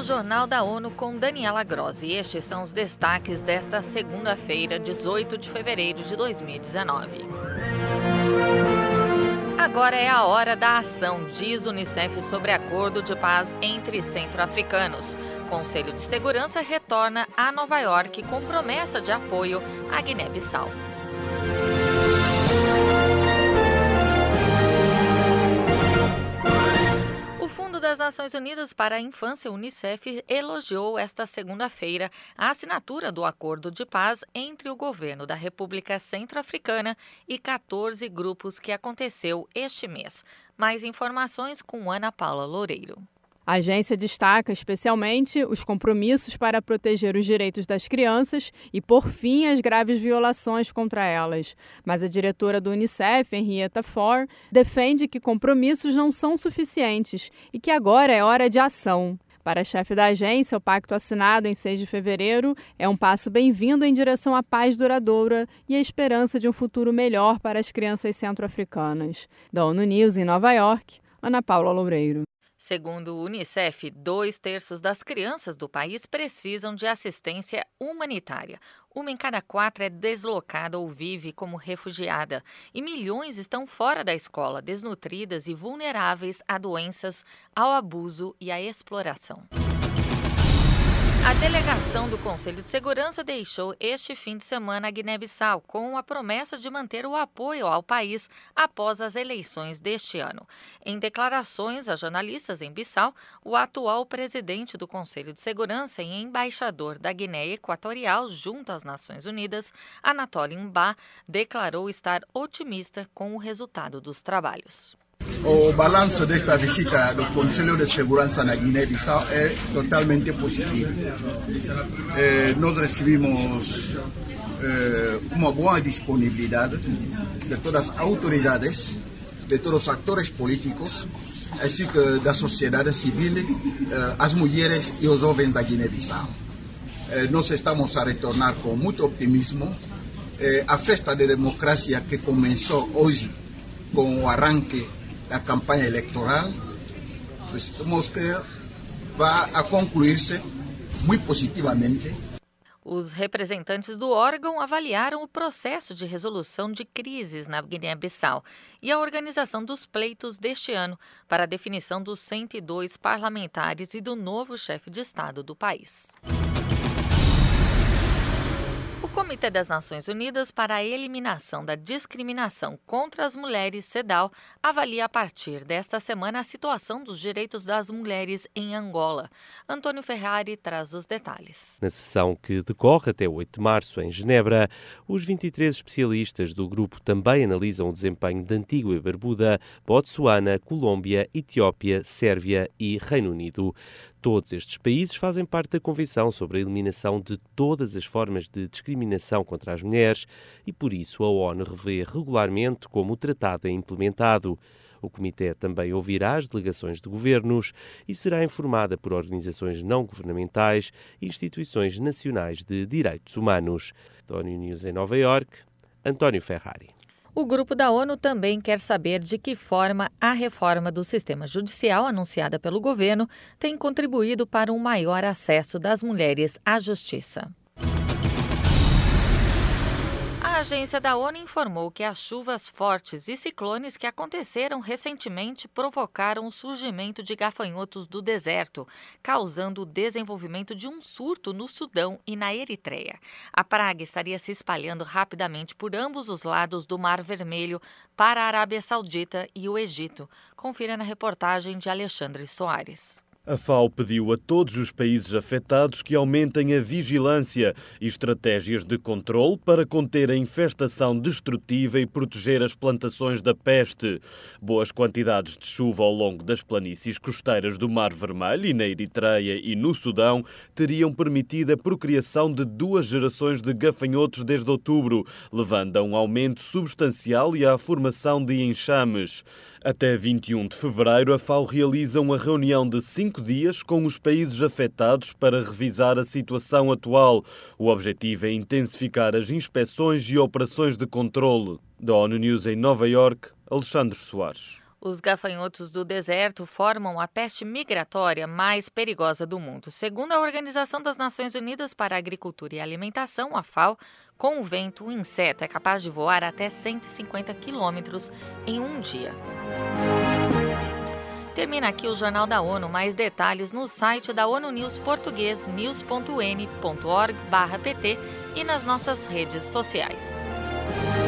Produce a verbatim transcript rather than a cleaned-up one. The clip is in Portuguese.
Jornal da ONU com Daniela Grossi. Estes são os destaques desta segunda-feira, dezoito de fevereiro de dois mil e dezenove. Agora é a hora da ação, diz Unicef sobre acordo de paz entre centro-africanos. Conselho de Segurança retorna a Nova York com promessa de apoio à Guiné-Bissau. O Fundo das Nações Unidas para a Infância, Unicef, elogiou esta segunda-feira a assinatura do acordo de paz entre o governo da República Centro-Africana e quatorze grupos que aconteceu este mês. Mais informações com Ana Paula Loureiro. A agência destaca especialmente os compromissos para proteger os direitos das crianças e, por fim, as graves violações contra elas. Mas a diretora do Unicef, Henrietta Fore, defende que compromissos não são suficientes e que agora é hora de ação. Para a chefe da agência, o pacto assinado em seis de fevereiro é um passo bem-vindo em direção à paz duradoura e à esperança de um futuro melhor para as crianças centro-africanas. Da ONU News em Nova York, Ana Paula Loureiro. Segundo o Unicef, dois terços das crianças do país precisam de assistência humanitária. Uma em cada quatro é deslocada ou vive como refugiada. E milhões estão fora da escola, desnutridas e vulneráveis a doenças, ao abuso e à exploração. A delegação do Conselho de Segurança deixou este fim de semana a Guiné-Bissau com a promessa de manter o apoio ao país após as eleições deste ano. Em declarações a jornalistas em Bissau, o atual presidente do Conselho de Segurança e embaixador da Guiné Equatorial junto às Nações Unidas, Anatoly Mba, declarou estar otimista com o resultado dos trabalhos. O balanço desta visita do Conselho de Segurança na Guiné-Bissau é totalmente positivo. Eh, nós recebemos eh, uma boa disponibilidade de todas as autoridades, de todos os atores políticos, assim que da sociedade civil, eh, as mulheres e os jovens da Guiné-Bissau. Eh, nós estamos a retornar com muito optimismo. Eh, a festa de democracia que começou hoje com o arranque da campanha eleitoral, pensamos que vai a concluir-se muito positivamente. Os representantes do órgão avaliaram o processo de resolução de crises na Guiné-Bissau e a organização dos pleitos deste ano para a definição dos cento e dois parlamentares e do novo chefe de Estado do país. O Comitê das Nações Unidas para a Eliminação da Discriminação contra as Mulheres, CEDAW, avalia a partir desta semana a situação dos direitos das mulheres em Angola. Antônio Ferrari traz os detalhes. Na sessão que decorre até oito de março em Genebra, os vinte e três especialistas do grupo também analisam o desempenho de Antígua e Barbuda, Botsuana, Colômbia, Etiópia, Sérvia e Reino Unido. Todos estes países fazem parte da Convenção sobre a Eliminação de todas as formas de discriminação contra as mulheres e, por isso, a ONU revê regularmente como o tratado é implementado. O Comitê também ouvirá as delegações de governos e será informada por organizações não governamentais e instituições nacionais de direitos humanos. Da ONU News em Nova York, António Ferrari. O grupo da ONU também quer saber de que forma a reforma do sistema judicial anunciada pelo governo tem contribuído para um maior acesso das mulheres à justiça. A agência da ONU informou que as chuvas fortes e ciclones que aconteceram recentemente provocaram o surgimento de gafanhotos do deserto, causando o desenvolvimento de um surto no Sudão e na Eritreia. A praga estaria se espalhando rapidamente por ambos os lados do Mar Vermelho para a Arábia Saudita e o Egito. Confira na reportagem de Alexandre Soares. A FAO pediu a todos os países afetados que aumentem a vigilância e estratégias de controle para conter a infestação destrutiva e proteger as plantações da peste. Boas quantidades de chuva ao longo das planícies costeiras do Mar Vermelho e na Eritreia e no Sudão teriam permitido a procriação de duas gerações de gafanhotos desde outubro, levando a um aumento substancial e à formação de enxames. Até vinte e um de fevereiro, a FAO realiza uma reunião de cinco dias com os países afetados para revisar a situação atual. O objetivo é intensificar as inspeções e operações de controle. Da ONU News em Nova York, Alexandre Soares. Os gafanhotos do deserto formam a peste migratória mais perigosa do mundo. Segundo a Organização das Nações Unidas para a Agricultura e Alimentação, a FAO, com o vento, o inseto é capaz de voar até cento e cinquenta quilômetros em um dia. Termina aqui o Jornal da ONU. Mais detalhes no site da ONU News português, news ponto u n ponto org barra p t e nas nossas redes sociais.